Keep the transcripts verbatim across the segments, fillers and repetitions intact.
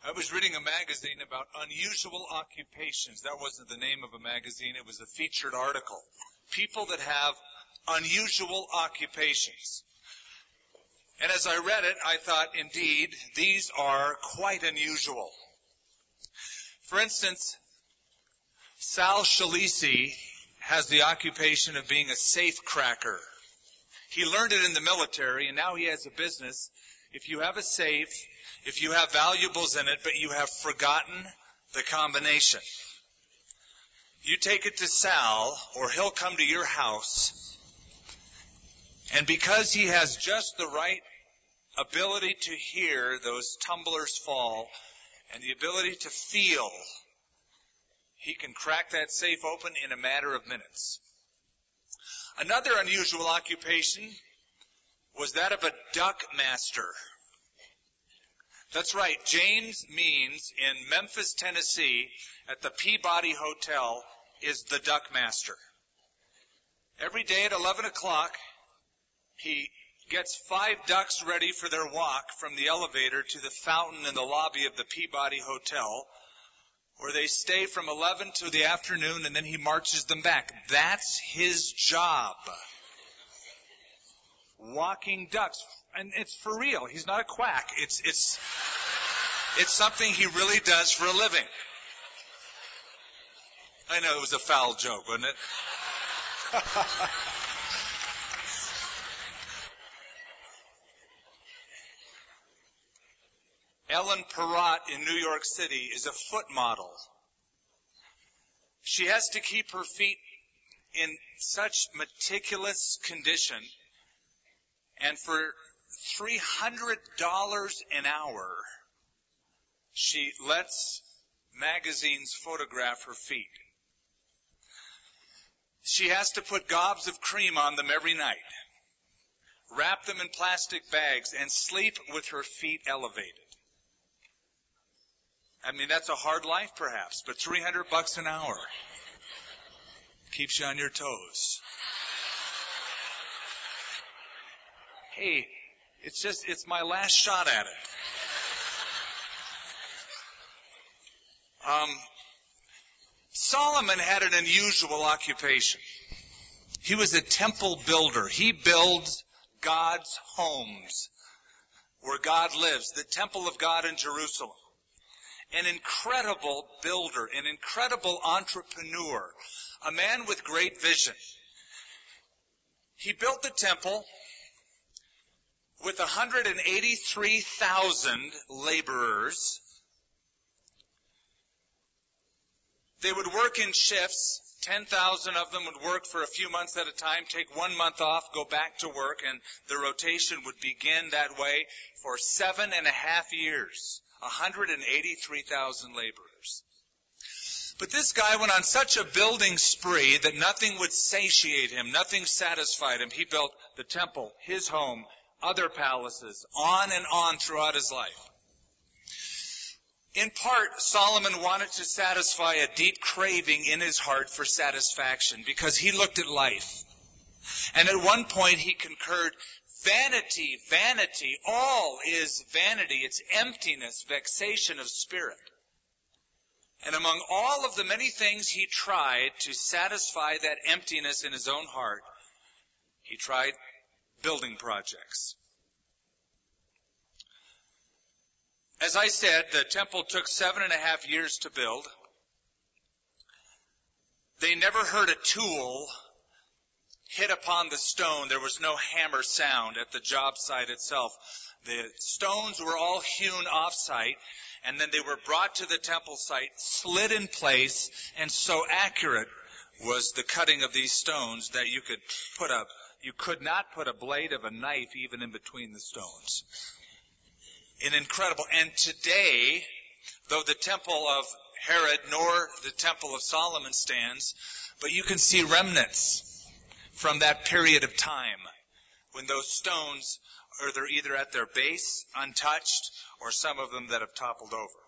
I was reading a magazine about unusual occupations. That wasn't the name of a magazine. It was a featured article. People that have unusual occupations. And as I read it, I thought, indeed, these are quite unusual. For instance, Sal Shalisi has the occupation of being a safe cracker. He learned it in the military, and now he has a business. If you have a safe, if you have valuables in it, but you have forgotten the combination, you take it to Sal, or he'll come to your house, and because he has just the right ability to hear those tumblers fall and the ability to feel, he can crack that safe open in a matter of minutes. Another unusual occupation was that of a duck master. That's right, James Means in Memphis, Tennessee, at the Peabody Hotel, is the duck master. Every day at eleven o'clock, he gets five ducks ready for their walk from the elevator to the fountain in the lobby of the Peabody Hotel, where they stay from eleven to the afternoon, and then he marches them back. That's his job. Walking ducks. And it's for real. He's not a quack. It's, it's, it's something he really does for a living. I know it was a foul joke, wasn't it? Ellen Perrott in New York City is a foot model. She has to keep her feet in such meticulous condition, and for three hundred dollars an hour, she lets magazines photograph her feet. She has to put gobs of cream on them every night, wrap them in plastic bags, and sleep with her feet elevated. I mean, that's a hard life perhaps, but three hundred bucks an hour keeps you on your toes. Hey, it's just, it's my last shot at it. Um, Solomon had an unusual occupation. He was a temple builder. He builds God's homes where God lives, the temple of God in Jerusalem. An incredible builder, an incredible entrepreneur, a man with great vision. He built the temple with one hundred eighty-three thousand laborers. They would work in shifts. ten thousand of them would work for a few months at a time, take one month off, go back to work, and the rotation would begin that way for seven and a half years. one hundred eighty-three thousand laborers. But this guy went on such a building spree that nothing would satiate him, nothing satisfied him. He built the temple, his home, other palaces, on and on throughout his life. In part, Solomon wanted to satisfy a deep craving in his heart for satisfaction because he looked at life. And at one point he concurred, vanity, vanity, all is vanity. It's emptiness, vexation of spirit. And among all of the many things he tried to satisfy that emptiness in his own heart, he tried building projects. As I said, the temple took seven and a half years to build. They never heard a tool hit upon the stone. There was no hammer sound at the job site itself. The stones were all hewn off-site, and then they were brought to the temple site, slid in place, and so accurate was the cutting of these stones that you could put a, you could not put a blade of a knife even in between the stones. An incredible, and today, though the temple of Herod nor the temple of Solomon stands, but you can see remnants from that period of time when those stones are they're either at their base, untouched, or some of them that have toppled over.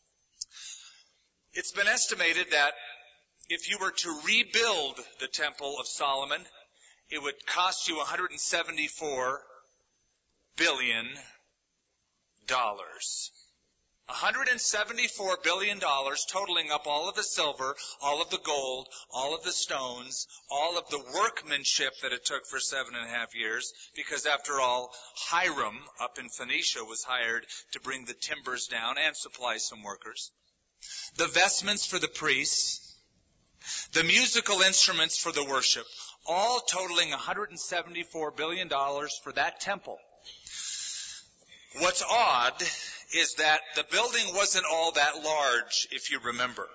It's been estimated that if you were to rebuild the Temple of Solomon, it would cost you one hundred seventy-four billion dollars. one hundred seventy-four billion dollars, totaling up all of the silver, all of the gold, all of the stones, all of the workmanship that it took for seven and a half years, because after all, Hiram up in Phoenicia was hired to bring the timbers down and supply some workers. The vestments for the priests, the musical instruments for the worship, all totaling one hundred seventy-four billion dollars for that temple. What's odd is that the building wasn't all that large, if you remember.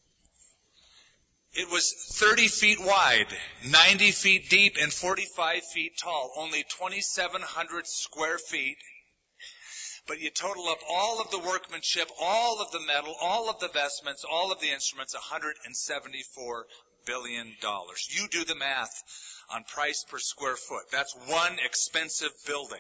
It was thirty feet wide, ninety feet deep, and forty-five feet tall, only twenty-seven hundred square feet. But you total up all of the workmanship, all of the metal, all of the vestments, all of the instruments, one hundred seventy-four billion dollars. You do the math on price per square foot. That's one expensive building.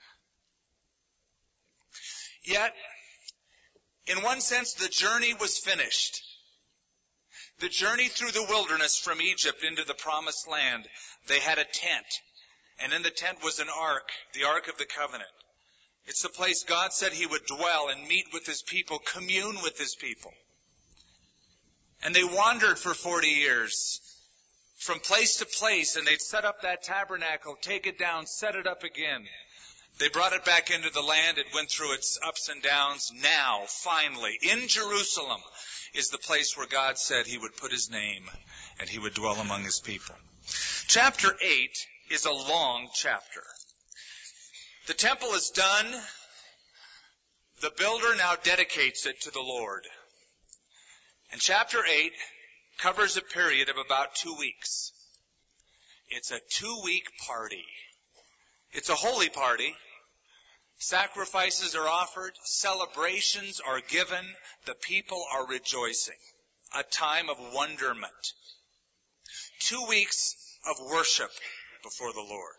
Yet, in one sense, the journey was finished. The journey through the wilderness from Egypt into the promised land, they had a tent. And in the tent was an ark, the Ark of the Covenant. It's the place God said he would dwell and meet with his people, commune with his people. And they wandered for forty years from place to place, and they'd set up that tabernacle, take it down, set it up again. They brought it back into the land. It went through its ups and downs. Now, finally, in Jerusalem is the place where God said he would put his name and he would dwell among his people. Chapter eight is a long chapter. The temple is done. The builder now dedicates it to the Lord. And chapter eight covers a period of about two weeks. It's a two-week party. It's a holy party. Sacrifices are offered. Celebrations are given. The people are rejoicing. A time of wonderment. Two weeks of worship before the Lord.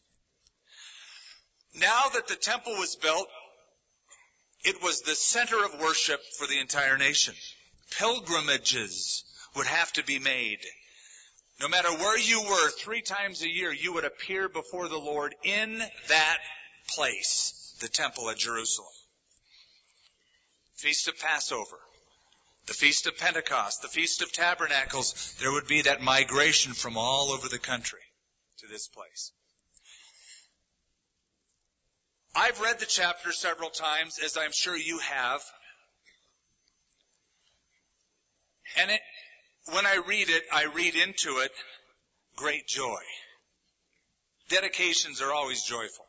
Now that the temple was built, it was the center of worship for the entire nation. Pilgrimages would have to be made. No matter where you were, three times a year, you would appear before the Lord in that place, the temple at Jerusalem. Feast of Passover, the Feast of Pentecost, the Feast of Tabernacles, there would be that migration from all over the country to this place. I've read the chapter several times, as I'm sure you have. And it, when I read it, I read into it great joy. Dedications are always joyful.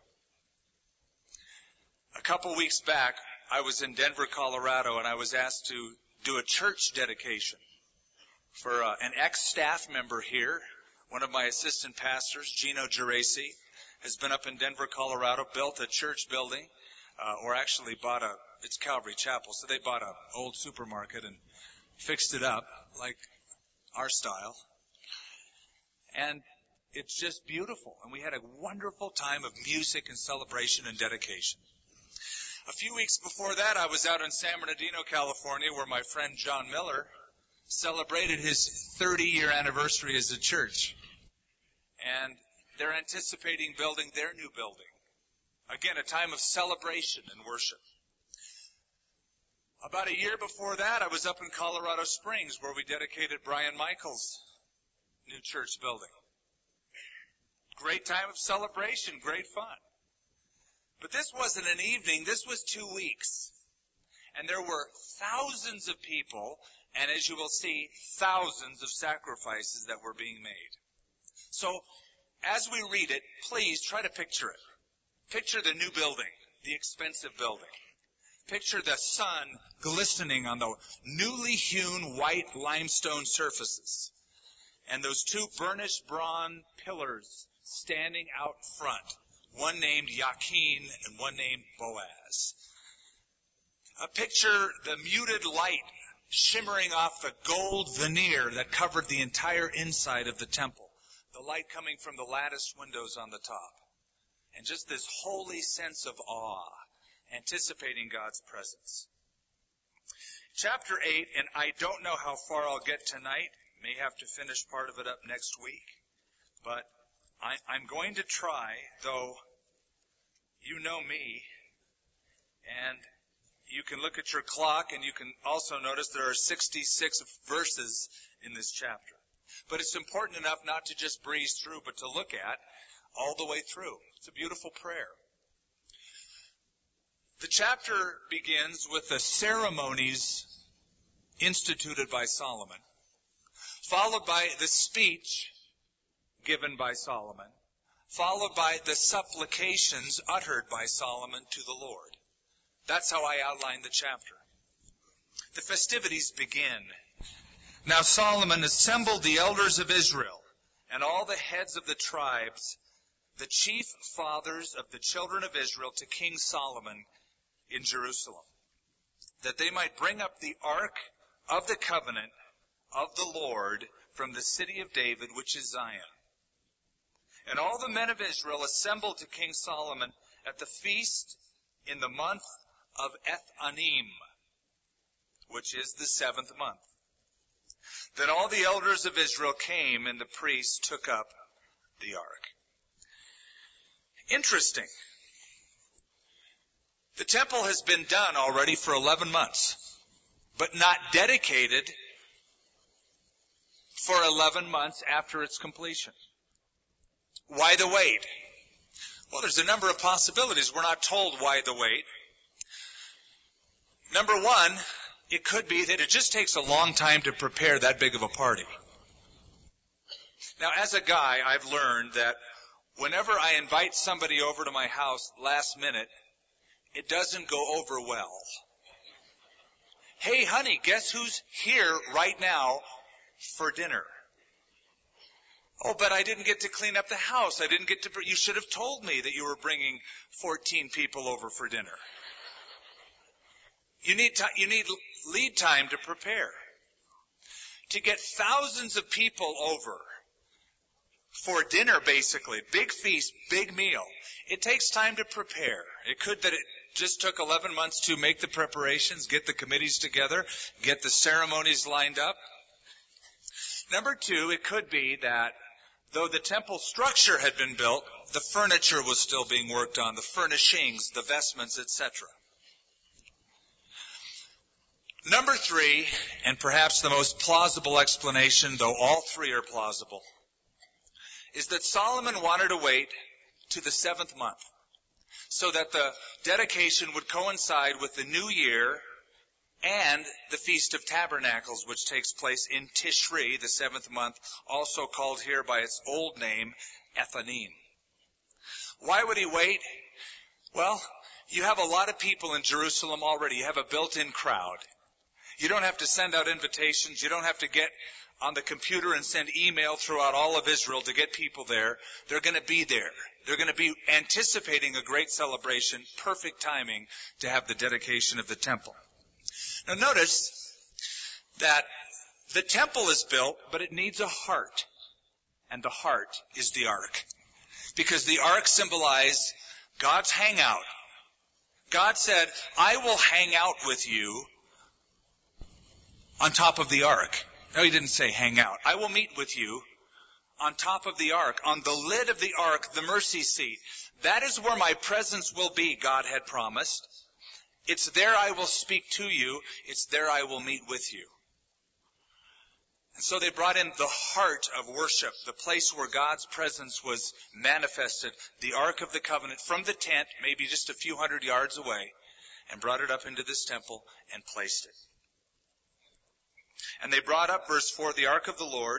A couple weeks back, I was in Denver, Colorado, and I was asked to do a church dedication for uh, an ex-staff member here. One of my assistant pastors, Gino Geraci, has been up in Denver, Colorado, built a church building, uh, or actually bought a, it's Calvary Chapel, so they bought an old supermarket and fixed it up like our style. And it's just beautiful. And we had a wonderful time of music and celebration and dedication. A few weeks before that, I was out in San Bernardino, California, where my friend John Miller celebrated his thirty-year anniversary as a church. And they're anticipating building their new building. Again, a time of celebration and worship. About a year before that, I was up in Colorado Springs, where we dedicated Brian Michaels' new church building. Great time of celebration, great fun. But this wasn't an evening, this was two weeks. And there were thousands of people, and as you will see, thousands of sacrifices that were being made. So, as we read it, please try to picture it. Picture the new building, the expensive building. Picture the sun glistening on the newly hewn white limestone surfaces. And those two burnished bronze pillars standing out front. One named Yakin and one named Boaz. Uh, picture the muted light shimmering off the gold veneer that covered the entire inside of the temple. The light coming from the latticed windows on the top. And just this holy sense of awe, anticipating God's presence. Chapter eight, and I don't know how far I'll get tonight. May have to finish part of it up next week. But I, I'm going to try, though you know me, and you can look at your clock and you can also notice there are sixty-six verses in this chapter. But it's important enough not to just breeze through, but to look at all the way through. It's a beautiful prayer. The chapter begins with the ceremonies instituted by Solomon, followed by the speech given by Solomon, followed by the supplications uttered by Solomon to the Lord. That's how I outline the chapter. The festivities begin. Now Solomon assembled the elders of Israel and all the heads of the tribes, the chief fathers of the children of Israel, to King Solomon in Jerusalem, that they might bring up the ark of the covenant of the Lord from the city of David, which is Zion. And all the men of Israel assembled to King Solomon at the feast in the month of Ethanim, which is the seventh month. Then all the elders of Israel came, and the priests took up the ark. Interesting. The temple has been done already for eleven months, but not dedicated for eleven months after its completion. Why the wait? Well, there's a number of possibilities. We're not told why the wait. Number one, it could be that it just takes a long time to prepare that big of a party. Now, as a guy, I've learned that whenever I invite somebody over to my house last minute, it doesn't go over well. Hey, honey, guess who's here right now for dinner? Oh, but I didn't get to clean up the house. I didn't get to, you should have told me that you were bringing fourteen people over for dinner. You need, to, you need lead time to prepare. To get thousands of people over for dinner, basically, big feast, big meal, it takes time to prepare. It could that it just took eleven months to make the preparations, get the committees together, get the ceremonies lined up. Number two, it could be that though the temple structure had been built, the furniture was still being worked on, the furnishings, the vestments, et cetera. Number three, and perhaps the most plausible explanation, though all three are plausible, is that Solomon wanted to wait to the seventh month so that the dedication would coincide with the new year and the Feast of Tabernacles, which takes place in Tishri, the seventh month, also called here by its old name, Ethanim. Why would he wait? Well, you have a lot of people in Jerusalem already. You have a built-in crowd. You don't have to send out invitations. You don't have to get on the computer and send email throughout all of Israel to get people there. They're going to be there. They're going to be anticipating a great celebration, perfect timing to have the dedication of the temple. Now notice that the temple is built, but it needs a heart. And the heart is the ark. Because the ark symbolized God's hangout. God said, I will hang out with you on top of the ark. No, he didn't say hang out. I will meet with you on top of the ark, on the lid of the ark, the mercy seat. That is where my presence will be, God had promised. It's there I will speak to you. It's there I will meet with you. And so they brought in the heart of worship, the place where God's presence was manifested, the Ark of the Covenant, from the tent, maybe just a few hundred yards away, and brought it up into this temple and placed it. And they brought up, verse four, the Ark of the Lord,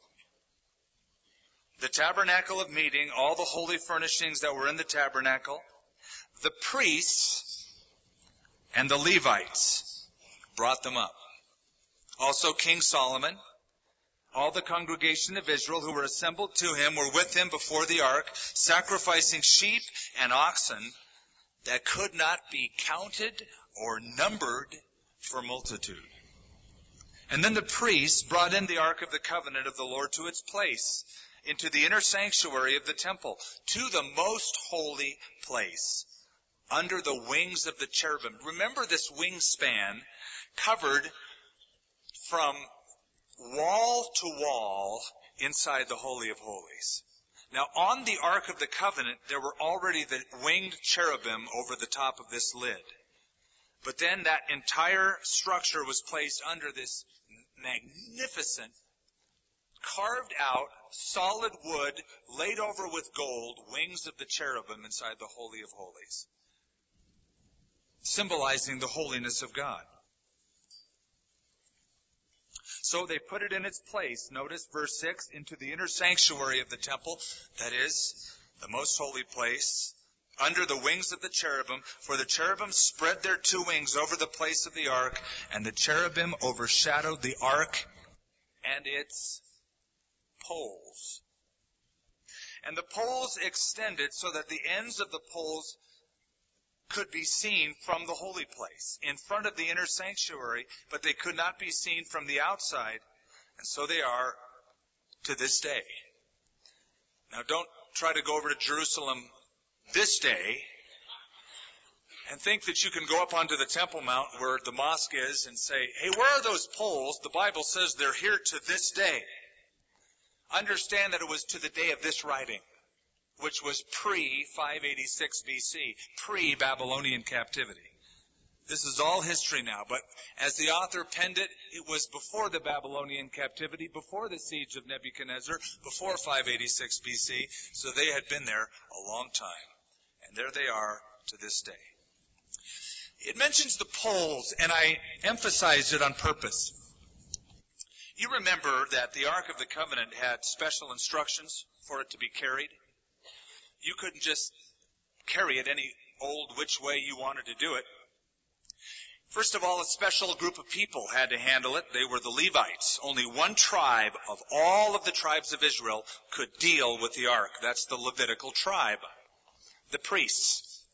the tabernacle of meeting, all the holy furnishings that were in the tabernacle, the priests and the Levites brought them up. Also King Solomon, all the congregation of Israel who were assembled to him were with him before the ark, sacrificing sheep and oxen that could not be counted or numbered for multitude. And then the priests brought in the ark of the covenant of the Lord to its place, into the inner sanctuary of the temple, to the most holy place, under the wings of the cherubim. Remember, this wingspan covered from wall to wall inside the Holy of Holies. Now, on the Ark of the Covenant, there were already the winged cherubim over the top of this lid. But then that entire structure was placed under this magnificent, carved out, solid wood, laid over with gold, wings of the cherubim inside the Holy of Holies, symbolizing the holiness of God. So they put it in its place, notice verse six, into the inner sanctuary of the temple, that is, the most holy place, under the wings of the cherubim, for the cherubim spread their two wings over the place of the ark, and the cherubim overshadowed the ark and its poles. And the poles extended so that the ends of the poles could be seen from the holy place, in front of the inner sanctuary, but they could not be seen from the outside, and so they are to this day. Now don't try to go over to Jerusalem this day and think that you can go up onto the Temple Mount where the mosque is and say, hey, where are those poles? The Bible says they're here to this day. Understand that it was to the day of this writing, which was pre five eighty-six B C, pre-Babylonian captivity. This is all history now, but as the author penned it, it was before the Babylonian captivity, before the siege of Nebuchadnezzar, before five eighty-six B C, so they had been there a long time. And there they are to this day. It mentions the poles, and I emphasized it on purpose. You remember that the Ark of the Covenant had special instructions for it to be carried. You couldn't just carry it any old which way you wanted to do it. First of all, a special group of people had to handle it. They were the Levites. Only one tribe of all of the tribes of Israel could deal with the Ark. That's the Levitical tribe, the priests.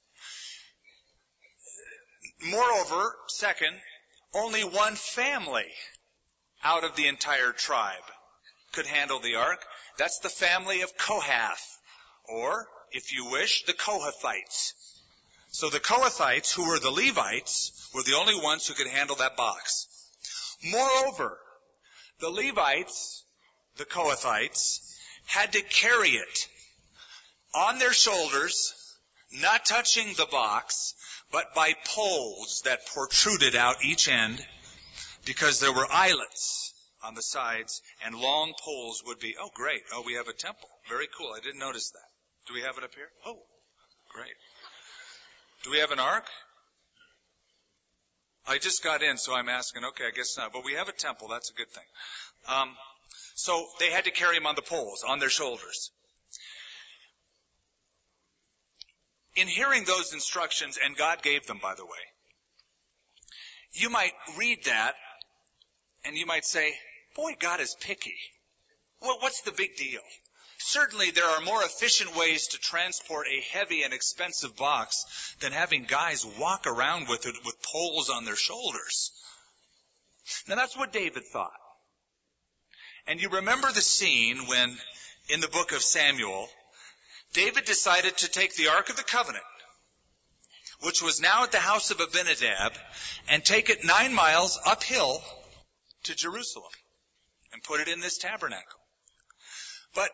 Moreover, second, only one family out of the entire tribe could handle the Ark. That's the family of Kohath, or, if you wish, the Kohathites. So the Kohathites, who were the Levites, were the only ones who could handle that box. Moreover, the Levites, the Kohathites, had to carry it on their shoulders, not touching the box, but by poles that protruded out each end, because there were eyelets on the sides, and long poles would be, oh great, oh we have a temple. Very cool, I didn't notice that. Do we have it up here? Oh, great. Do we have an ark? I just got in, so I'm asking, okay, I guess not. But we have a temple, that's a good thing. Um, so they had to carry him on the poles, on their shoulders. In hearing those instructions, and God gave them, by the way, you might read that, and you might say, boy, God is picky. Well, what's the big deal? Certainly there are more efficient ways to transport a heavy and expensive box than having guys walk around with it with poles on their shoulders. Now that's what David thought. And you remember the scene when, in the book of Samuel, David decided to take the Ark of the Covenant, which was now at the house of Abinadab, and take it nine miles uphill to Jerusalem and put it in this tabernacle. But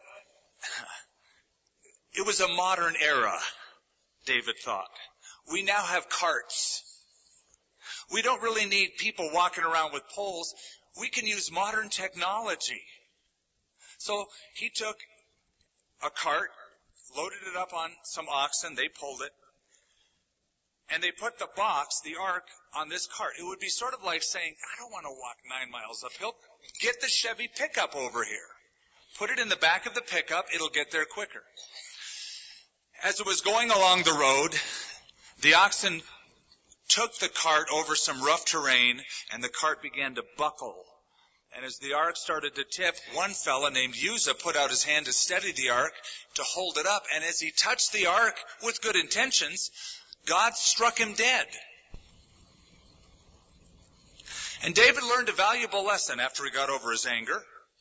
it was a modern era, David thought. We now have carts. We don't really need people walking around with poles. We can use modern technology. So he took a cart, loaded it up on some oxen, they pulled it, and they put the box, the ark, on this cart. It would be sort of like saying, I don't want to walk nine miles uphill. Get the Chevy pickup over here. Put it in the back of the pickup, it'll get there quicker. As it was going along the road, the oxen took the cart over some rough terrain, and the cart began to buckle. And as the ark started to tip, one fella named Uzzah put out his hand to steady the ark, to hold it up, and as he touched the ark with good intentions, God struck him dead. And David learned a valuable lesson after he got over his anger.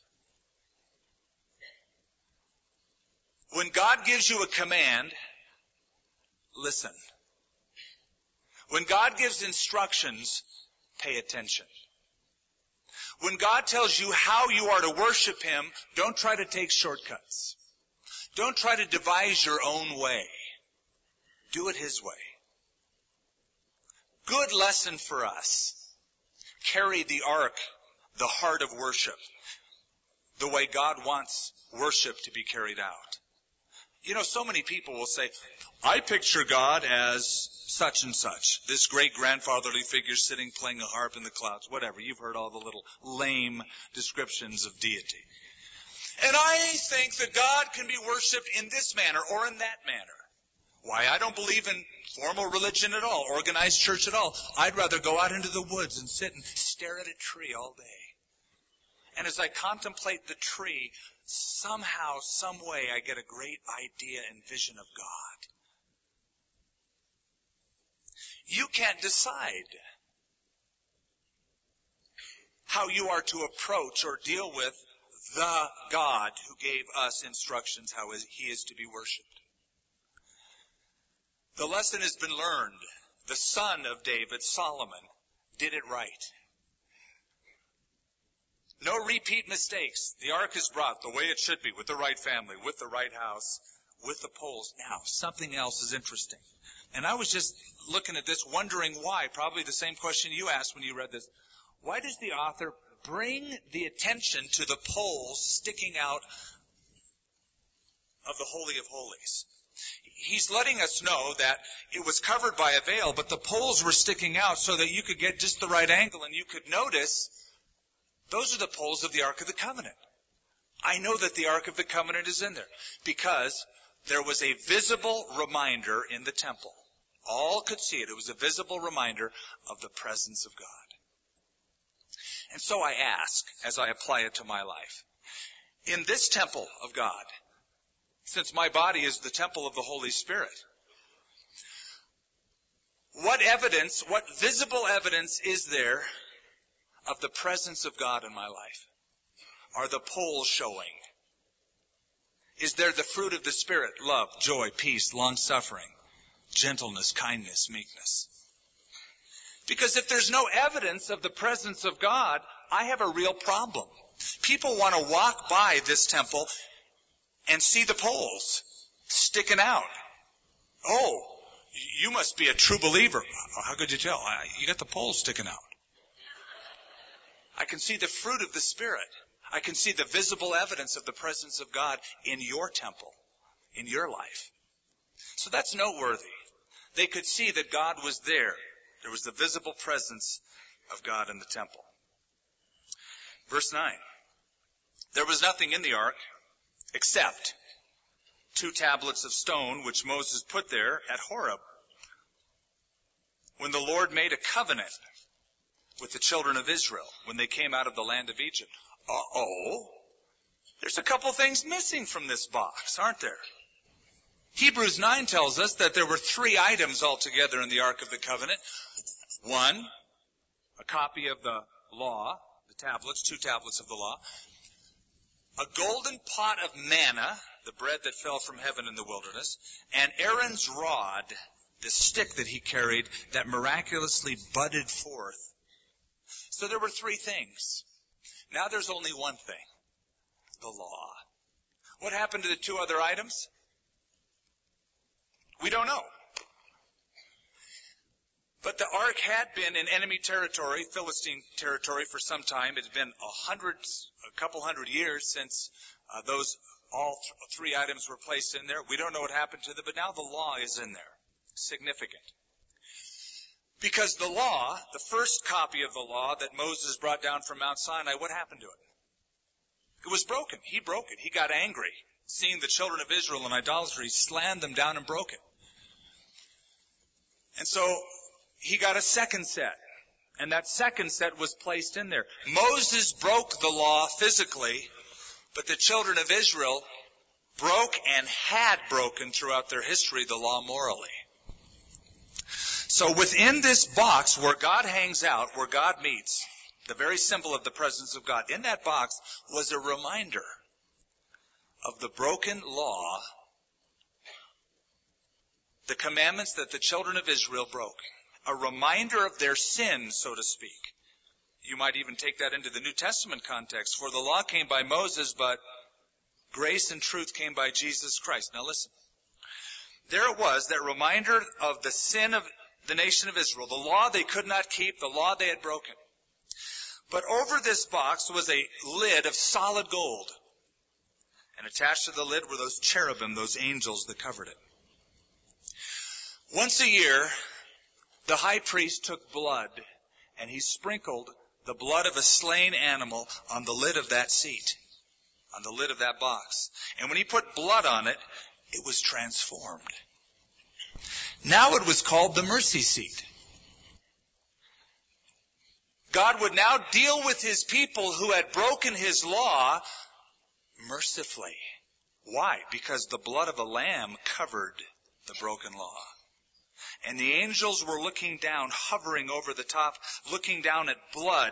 When God gives you a command, listen. When God gives instructions, pay attention. When God tells you how you are to worship Him, don't try to take shortcuts. Don't try to devise your own way. Do it His way. Good lesson for us. Carry the ark, the heart of worship, the way God wants worship to be carried out. You know, so many people will say, I picture God as such and such, this great-grandfatherly figure sitting playing a harp in the clouds, whatever. You've heard all the little lame descriptions of deity. And I think that God can be worshipped in this manner or in that manner. Why, I don't believe in formal religion at all, organized church at all. I'd rather go out into the woods and sit and stare at a tree all day. And as I contemplate the tree, somehow, some way, I get a great idea and vision of God. You can't decide how you are to approach or deal with the God who gave us instructions how he is to be worshipped. The lesson has been learned. The son of David, Solomon, did it right. No repeat mistakes. The ark is brought the way it should be, with the right family, with the right house, with the poles. Now, something else is interesting. And I was just looking at this, wondering why. Probably the same question you asked when you read this. Why does the author bring the attention to the poles sticking out of the Holy of Holies? He's letting us know that it was covered by a veil, but the poles were sticking out so that you could get just the right angle and you could notice those are the poles of the Ark of the Covenant. I know that the Ark of the Covenant is in there because there was a visible reminder in the temple. All could see it. It was a visible reminder of the presence of God. And so I ask, as I apply it to my life, in this temple of God, since my body is the temple of the Holy Spirit, what evidence, what visible evidence is there of the presence of God in my life? Are the poles showing? Is there the fruit of the Spirit? Love, joy, peace, long-suffering, gentleness, kindness, meekness. Because if there's no evidence of the presence of God, I have a real problem. People want to walk by this temple and see the poles sticking out. Oh, you must be a true believer. How could you tell? You got the poles sticking out. I can see the fruit of the Spirit. I can see the visible evidence of the presence of God in your temple, in your life. So that's noteworthy. They could see that God was there. There was the visible presence of God in the temple. Verse nine. There was nothing in the ark except two tablets of stone which Moses put there at Horeb when the Lord made a covenant with the children of Israel when they came out of the land of Egypt. Uh-oh. There's a couple things missing from this box, aren't there? Hebrews nine tells us that there were three items altogether in the Ark of the Covenant. One, a copy of the law, the tablets, two tablets of the law. A golden pot of manna, the bread that fell from heaven in the wilderness. And Aaron's rod, the stick that he carried that miraculously budded forth. So there were three things. Now there's only one thing. The law. What happened to the two other items? We don't know. But the ark had been in enemy territory, Philistine territory, for some time. It had been a hundred, a couple hundred years since uh, those all th- three items were placed in there. We don't know what happened to them, but now the law is in there. Significant. Because the law, the first copy of the law that Moses brought down from Mount Sinai, what happened to it? It was broken. He broke it. He got angry. Seeing the children of Israel in idolatry, he slammed them down and broke it. And so he got a second set. And that second set was placed in there. Moses broke the law physically, but the children of Israel broke and had broken throughout their history the law morally. So within this box where God hangs out, where God meets, the very symbol of the presence of God, in that box was a reminder of the broken law, the commandments that the children of Israel broke. A reminder of their sin, so to speak. You might even take that into the New Testament context. For the law came by Moses, but grace and truth came by Jesus Christ. Now listen. There it was, that reminder of the sin of the nation of Israel, the law they could not keep, the law they had broken. But over this box was a lid of solid gold. And attached to the lid were those cherubim, those angels that covered it. Once a year, the high priest took blood, and he sprinkled the blood of a slain animal on the lid of that seat, on the lid of that box. And when he put blood on it, it was transformed. Now it was called the mercy seat. God would now deal with his people who had broken his law mercifully. Why? Because the blood of a lamb covered the broken law. And the angels were looking down, hovering over the top, looking down at blood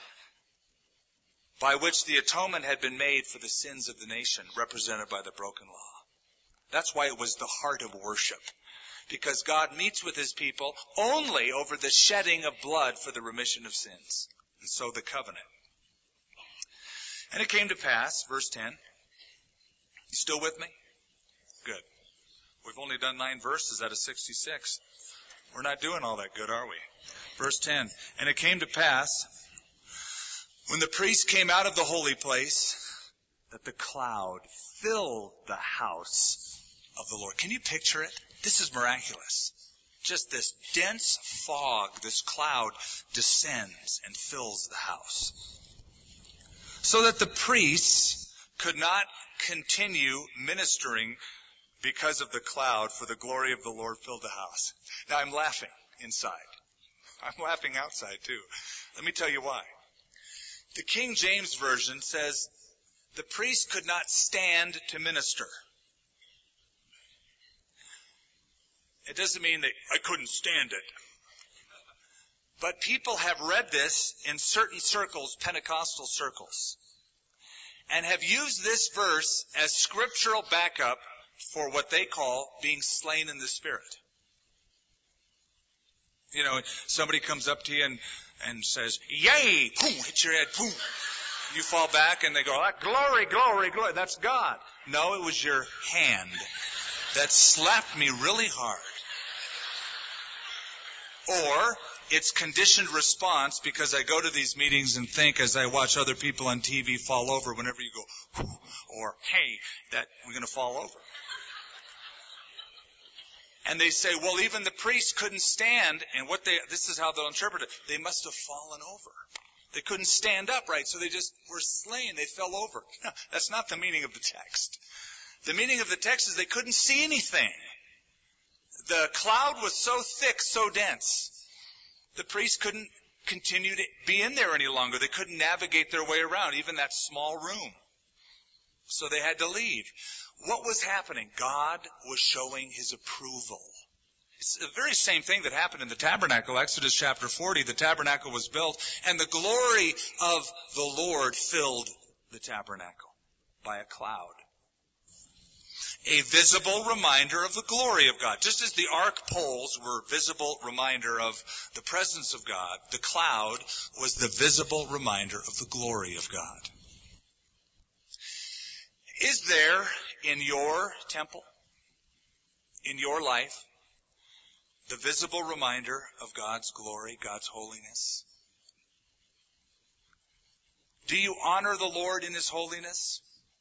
by which the atonement had been made for the sins of the nation, represented by the broken law. That's why it was the heart of worship. Because God meets with his people only over the shedding of blood for the remission of sins. And so the covenant. And it came to pass, verse ten. You still with me? Good. We've only done nine verses out of sixty-six. We're not doing all that good, are we? Verse ten. And it came to pass, when the priest came out of the holy place, that the cloud filled the house of the Lord. Can you picture it? This is miraculous. Just this dense fog, this cloud descends and fills the house. So that the priests could not continue ministering because of the cloud, for the glory of the Lord filled the house. Now I'm laughing inside. I'm laughing outside too. Let me tell you why. The King James Version says the priest could not stand to minister. It doesn't mean that I couldn't stand it. But people have read this in certain circles, Pentecostal circles, and have used this verse as scriptural backup for what they call being slain in the Spirit. You know, somebody comes up to you and, and says, yay, boom, hit your head, boom. You fall back and they go, ah, glory, glory, glory. That's God. No, it was your hand that slapped me really hard. Or it's conditioned response because I go to these meetings and think as I watch other people on T V fall over whenever you go, whoo, or hey, that we're going to fall over. And they say, well, even the priests couldn't stand, and what they, this is how they'll interpret it, they must have fallen over. They couldn't stand upright, so they just were slain. They fell over. No, that's not the meaning of the text. The meaning of the text is they couldn't see anything. The cloud was so thick, so dense, the priests couldn't continue to be in there any longer. They couldn't navigate their way around, even that small room. So they had to leave. What was happening? God was showing his approval. It's the very same thing that happened in the tabernacle. Exodus chapter forty, the tabernacle was built, and the glory of the Lord filled the tabernacle by a cloud. A visible reminder of the glory of God. Just as the ark poles were a visible reminder of the presence of God, the cloud was the visible reminder of the glory of God. Is there in your temple, in your life, the visible reminder of God's glory, God's holiness? Do you honor the Lord in his holiness?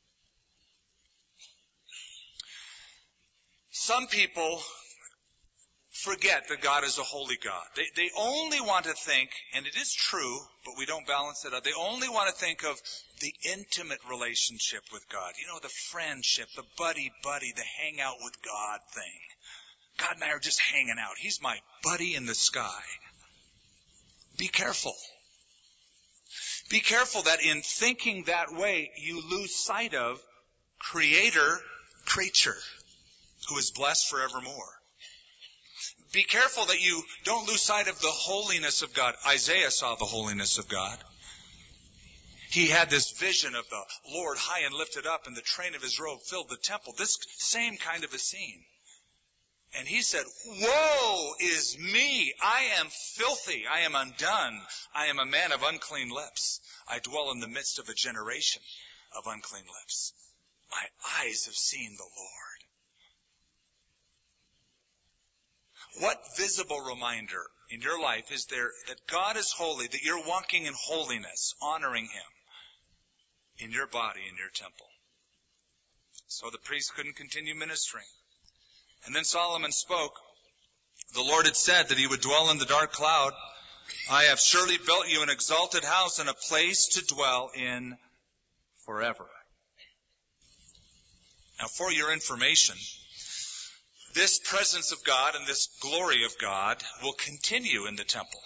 Some people forget that God is a holy God. They, they only want to think, and it is true, but we don't balance it out. They only want to think of the intimate relationship with God. You know, the friendship, the buddy-buddy, the hang out with God thing. God and I are just hanging out. He's my buddy in the sky. Be careful. Be careful that in thinking that way, you lose sight of Creator, creature, who is blessed forevermore. Be careful that you don't lose sight of the holiness of God. Isaiah saw the holiness of God. He had this vision of the Lord high and lifted up, and the train of his robe filled the temple. This same kind of a scene. And he said, woe is me. I am filthy. I am undone. I am a man of unclean lips. I dwell in the midst of a generation of unclean lips. My eyes have seen the Lord. What visible reminder in your life is there that God is holy, that you're walking in holiness, honoring Him in your body, in your temple? So the priest couldn't continue ministering. And then Solomon spoke. The Lord had said that He would dwell in the dark cloud. I have surely built you an exalted house and a place to dwell in forever. Now, for your information, this presence of God and this glory of God will continue in the temple.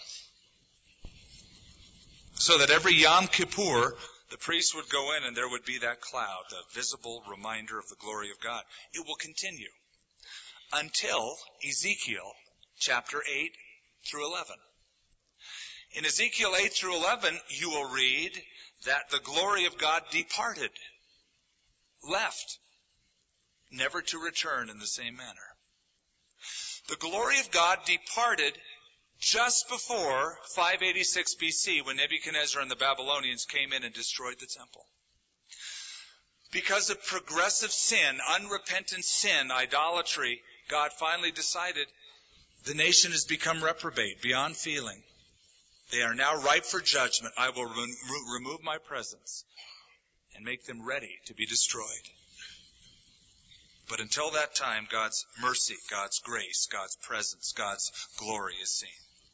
So that every Yom Kippur, the priest would go in and there would be that cloud, the visible reminder of the glory of God. It will continue until Ezekiel chapter eight through eleven. In Ezekiel eight through eleven, you will read that the glory of God departed, left, never to return in the same manner. The glory of God departed just before five eighty-six B C, when Nebuchadnezzar and the Babylonians came in and destroyed the temple. Because of progressive sin, unrepentant sin, idolatry, God finally decided the nation has become reprobate, beyond feeling. They are now ripe for judgment. I will re- remove my presence and make them ready to be destroyed. But until that time, God's mercy, God's grace, God's presence, God's glory is seen.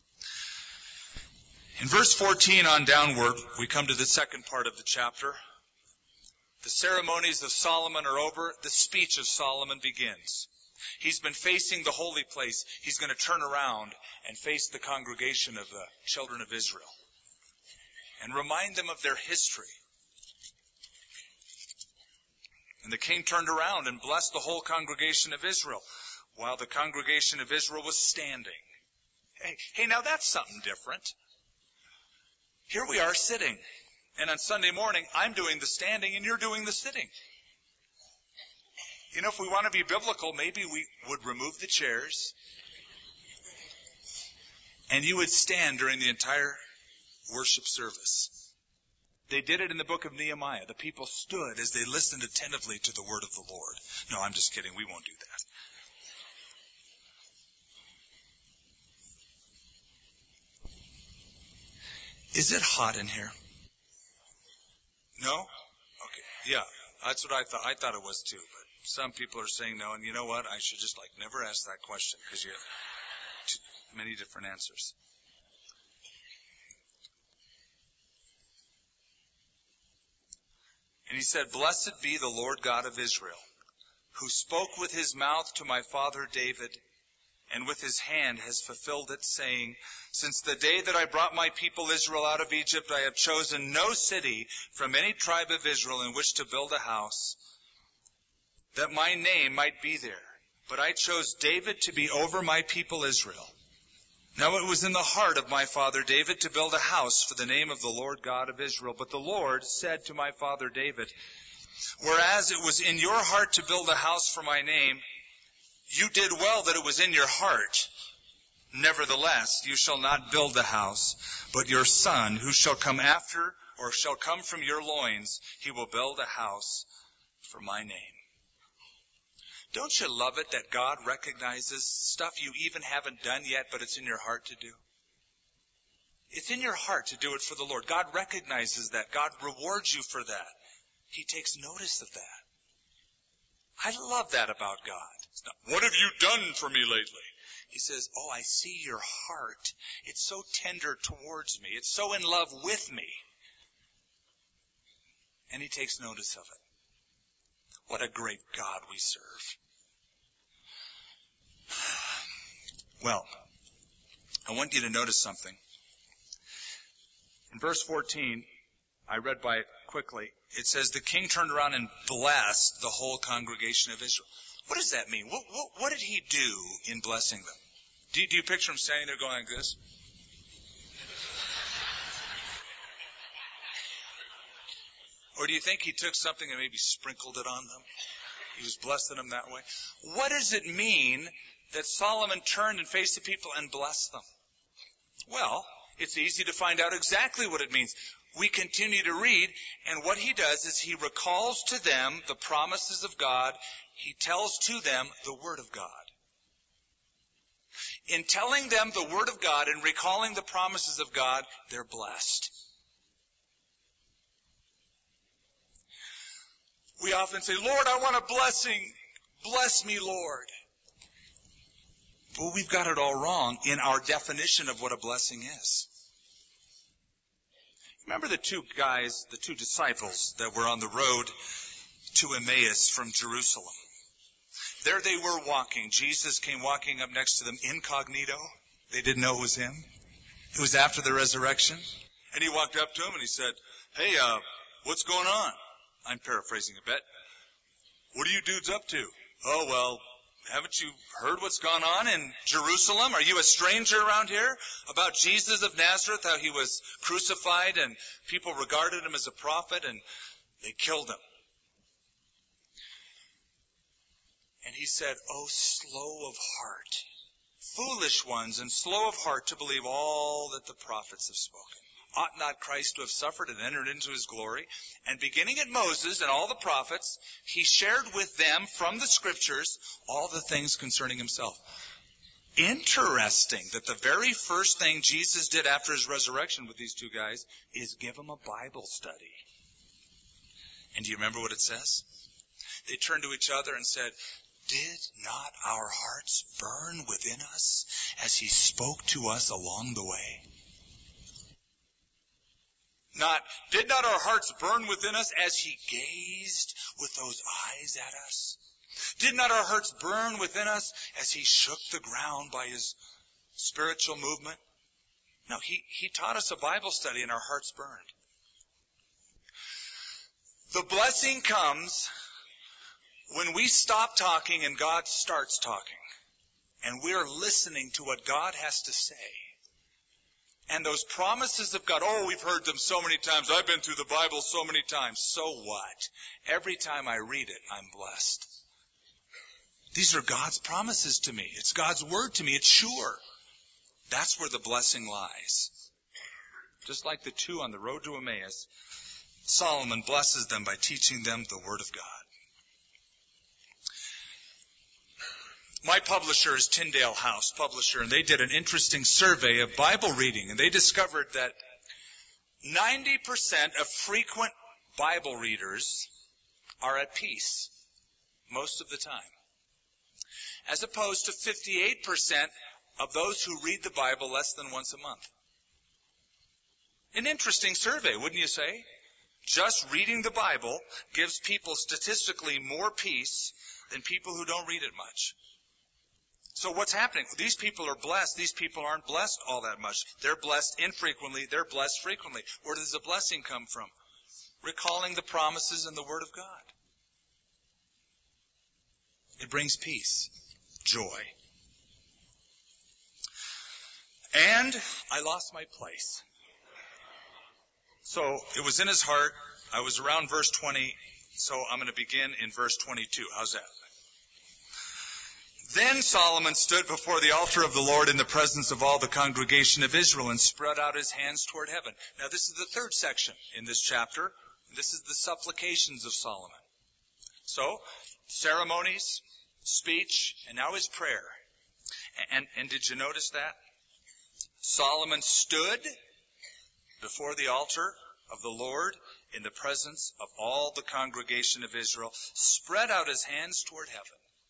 In verse fourteen on downward, we come to the second part of the chapter. The ceremonies of Solomon are over. The speech of Solomon begins. He's been facing the holy place. He's going to turn around and face the congregation of the children of Israel and remind them of their history. And the king turned around and blessed the whole congregation of Israel while the congregation of Israel was standing. Hey, hey, now that's something different. Here we are sitting. And on Sunday morning, I'm doing the standing and you're doing the sitting. You know, if we want to be biblical, maybe we would remove the chairs and you would stand during the entire worship service. They did it in the book of Nehemiah. The people stood as they listened attentively to the word of the Lord. No, I'm just kidding. We won't do that. Is it hot in here? No? Okay. Yeah, that's what I thought. I thought it was too, but some people are saying no, and you know what? I should just like never ask that question because you have too many different answers. And he said, "Blessed be the Lord God of Israel, who spoke with his mouth to my father David, and with his hand has fulfilled it, saying, since the day that I brought my people Israel out of Egypt, I have chosen no city from any tribe of Israel in which to build a house, that my name might be there. But I chose David to be over my people Israel. Now it was in the heart of my father David to build a house for the name of the Lord God of Israel. But the Lord said to my father David, whereas it was in your heart to build a house for my name, you did well that it was in your heart. Nevertheless, you shall not build the house, but your son, who shall come after, or shall come from your loins, he will build a house for my name." Don't you love it that God recognizes stuff you even haven't done yet, but it's in your heart to do? It's in your heart to do it for the Lord. God recognizes that. God rewards you for that. He takes notice of that. I love that about God. It's not, what have you done for me lately? He says, oh, I see your heart. It's so tender towards me. It's so in love with me. And he takes notice of it. What a great God we serve. Well, I want you to notice something. In verse fourteen, I read by it quickly. It says, the king turned around and blessed the whole congregation of Israel. What does that mean? What, what, what did he do in blessing them? Do you, do you picture him standing there going like this? Or do you think he took something and maybe sprinkled it on them? He was blessing them that way. What does it mean that Solomon turned and faced the people and blessed them? Well, it's easy to find out exactly what it means. We continue to read, and what he does is he recalls to them the promises of God. He tells to them the word of God. In telling them the Word of God and recalling the promises of God, they're blessed. We often say, Lord, I want a blessing. Bless me, Lord. Well, we've got it all wrong in our definition of what a blessing is. Remember the two guys, the two disciples that were on the road to Emmaus from Jerusalem. There they were walking. Jesus came walking up next to them incognito. They didn't know it was him. It was after the resurrection. And he walked up to him and he said, hey, uh, what's going on? I'm paraphrasing a bit. What are you dudes up to? Oh, well, haven't you heard what's gone on in Jerusalem? Are you a stranger around here? About Jesus of Nazareth, how he was crucified and people regarded him as a prophet and they killed him. And he said, oh, slow of heart, foolish ones and slow of heart to believe all that the prophets have spoken. Ought not Christ to have suffered and entered into his glory? And beginning at Moses and all the prophets, he shared with them from the scriptures all the things concerning himself. Interesting that the very first thing Jesus did after his resurrection with these two guys is give them a Bible study. And do you remember what it says? They turned to each other and said, did not our hearts burn within us as he spoke to us along the way? Not, did not our hearts burn within us as he gazed with those eyes at us? Did not our hearts burn within us as he shook the ground by his spiritual movement? No, he, he taught us a Bible study and our hearts burned. The blessing comes when we stop talking and God starts talking. And we're listening to what God has to say. And those promises of God, oh, we've heard them so many times. I've been through the Bible so many times. So what? Every time I read it, I'm blessed. These are God's promises to me. It's God's word to me. It's sure. That's where the blessing lies. Just like the two on the road to Emmaus, Solomon blesses them by teaching them the word of God. My publisher is Tyndale House Publisher, and they did an interesting survey of Bible reading, and they discovered that ninety percent of frequent Bible readers are at peace most of the time, as opposed to fifty-eight percent of those who read the Bible less than once a month. An interesting survey, wouldn't you say? Just reading the Bible gives people statistically more peace than people who don't read it much. So what's happening? These people are blessed. These people aren't blessed all that much. They're blessed infrequently. They're blessed frequently. Where does the blessing come from? Recalling the promises in the Word of God. It brings peace, joy. And I lost my place. So it was in his heart. I was around verse twenty. So I'm going to begin in verse twenty-two. How's that? Then Solomon stood before the altar of the Lord in the presence of all the congregation of Israel and spread out his hands toward heaven. Now this is the third section in this chapter. This is the supplications of Solomon. So, ceremonies, speech, and now his prayer. And, and did you notice that? Solomon stood before the altar of the Lord in the presence of all the congregation of Israel, spread out his hands toward heaven.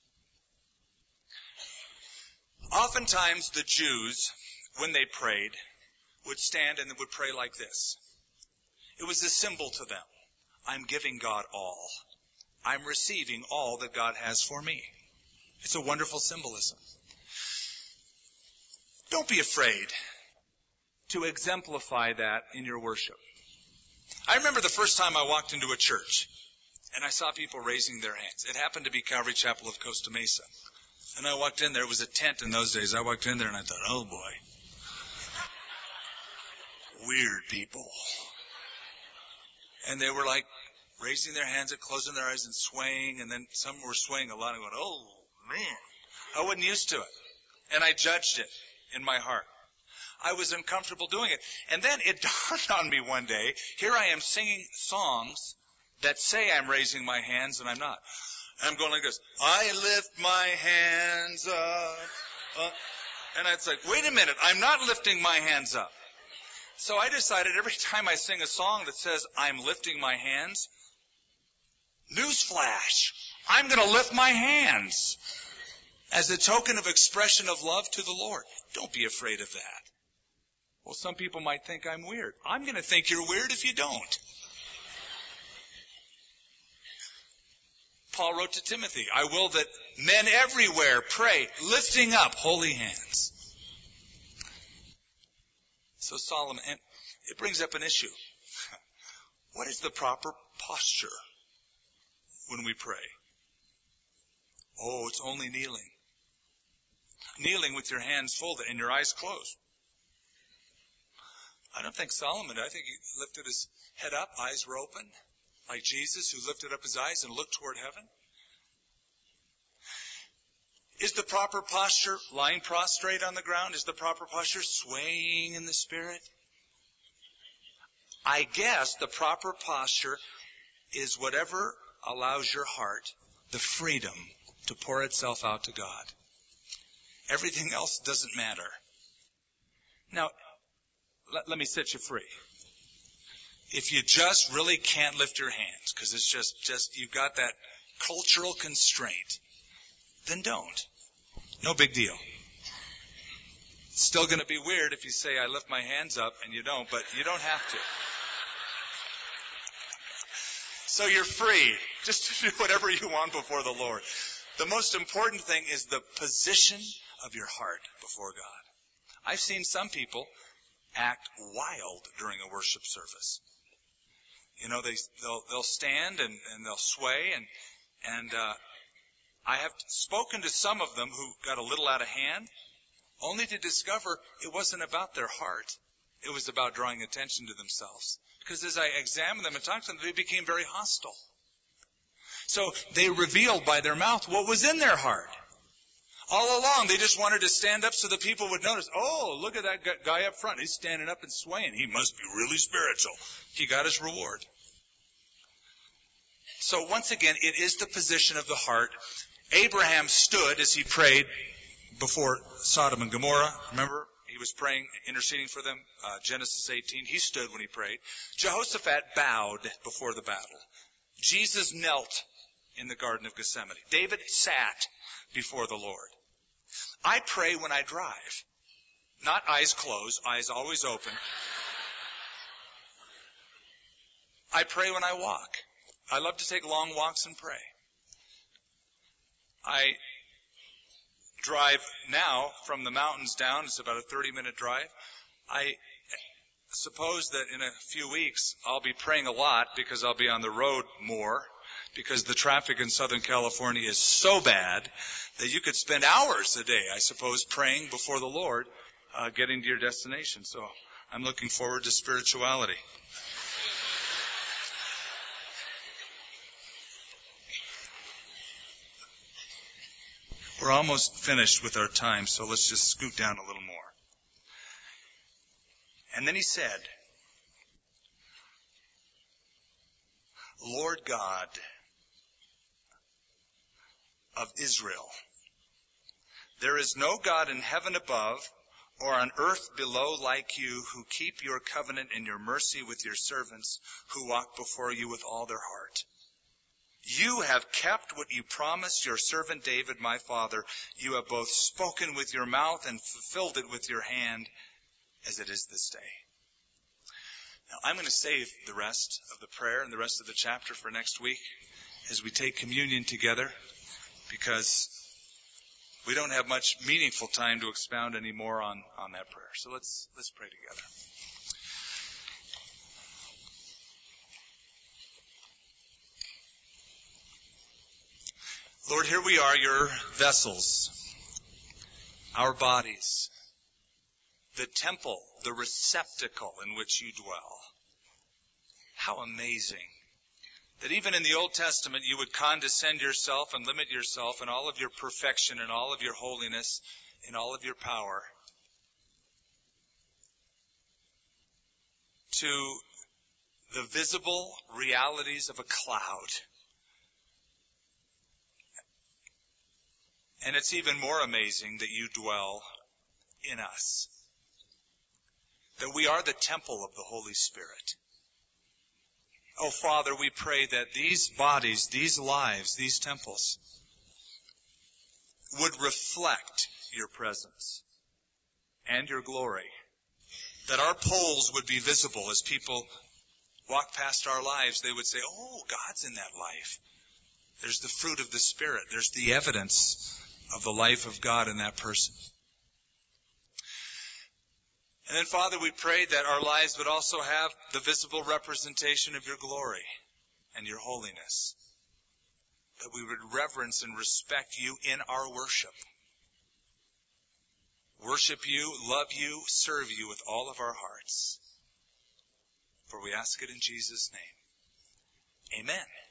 Oftentimes the Jews, when they prayed, would stand and would pray like this. It was a symbol to them. I'm giving God all. I'm receiving all that God has for me. It's a wonderful symbolism. Don't be afraid to exemplify that in your worship. I remember the first time I walked into a church and I saw people raising their hands. It happened to be Calvary Chapel of Costa Mesa. And I walked in there. It was a tent in those days. I walked in there and I thought, oh boy. Weird people. And they were like raising their hands and closing their eyes and swaying. And then some were swaying a lot and going, oh man. I wasn't used to it. And I judged it in my heart. I was uncomfortable doing it. And then it dawned on me one day, here I am singing songs that say I'm raising my hands and I'm not. I'm going like this. I lift my hands up, up. And it's like, wait a minute, I'm not lifting my hands up. So I decided every time I sing a song that says, I'm lifting my hands, newsflash, I'm going to lift my hands as a token of expression of love to the Lord. Don't be afraid of that. Well, some people might think I'm weird. I'm going to think you're weird if you don't. Paul wrote to Timothy, I will that men everywhere pray, lifting up holy hands. So Solomon, and it brings up an issue. What is the proper posture when we pray? Oh, it's only kneeling. Kneeling with your hands folded and your eyes closed. I don't think Solomon, I think he lifted his head up, eyes were open, like Jesus who lifted up his eyes and looked toward heaven. Is the proper posture lying prostrate on the ground? Is the proper posture swaying in the Spirit? I guess the proper posture is whatever allows your heart the freedom to pour itself out to God. Everything else doesn't matter. Now, let, let me set you free. If you just really can't lift your hands, because it's just, just, you've got that cultural constraint, then don't. No big deal. It's still going to be weird if you say, I lift my hands up, and you don't, but you don't have to. So you're free just to do whatever you want before the Lord. The most important thing is the position of your heart before God. I've seen some people act wild during a worship service. You know, they, they'll, they'll stand and, and they'll sway, and, and, uh, I have spoken to some of them who got a little out of hand, only to discover it wasn't about their heart. It was about drawing attention to themselves. Because as I examined them and talked to them, they became very hostile. So they revealed by their mouth what was in their heart. All along, they just wanted to stand up so the people would notice, oh, look at that guy up front. He's standing up and swaying. He must be really spiritual. He got his reward. So once again, it is the position of the heart. Abraham stood as he prayed before Sodom and Gomorrah. Remember, he was praying, interceding for them. Uh, Genesis eighteen, he stood when he prayed. Jehoshaphat bowed before the battle. Jesus knelt in the Garden of Gethsemane. David sat before the Lord. I pray when I drive. Not eyes closed, eyes always open. I pray when I walk. I love to take long walks and pray. I drive now from the mountains down. It's about a thirty-minute drive. I suppose that in a few weeks I'll be praying a lot because I'll be on the road more, because the traffic in Southern California is so bad that you could spend hours a day, I suppose, praying before the Lord, uh, getting to your destination. So I'm looking forward to spirituality. We're almost finished with our time, so let's just scoot down a little more. And then he said, Lord God of Israel, there is no God in heaven above or on earth below like you, who keep your covenant and your mercy with your servants who walk before you with all their heart. You have kept what you promised your servant David, my father. You have both spoken with your mouth and fulfilled it with your hand, as it is this day. Now, I'm going to save the rest of the prayer and the rest of the chapter for next week as we take communion together, because we don't have much meaningful time to expound any more on, on that prayer. So let's, let's pray together. Lord, here we are, your vessels, our bodies, the temple, the receptacle in which you dwell. How amazing that even in the Old Testament you would condescend yourself and limit yourself in all of your perfection and all of your holiness, in all of your power, to the visible realities of a cloud. And it's even more amazing that you dwell in us. That we are the temple of the Holy Spirit. Oh, Father, we pray that these bodies, these lives, these temples would reflect your presence and your glory. That our poles would be visible as people walk past our lives. They would say, oh, God's in that life. There's the fruit of the Spirit. There's the evidence of the life of God in that person. And then, Father, we pray that our lives would also have the visible representation of your glory and your holiness. That we would reverence and respect you in our worship. Worship you, love you, serve you with all of our hearts. For we ask it in Jesus' name. Amen.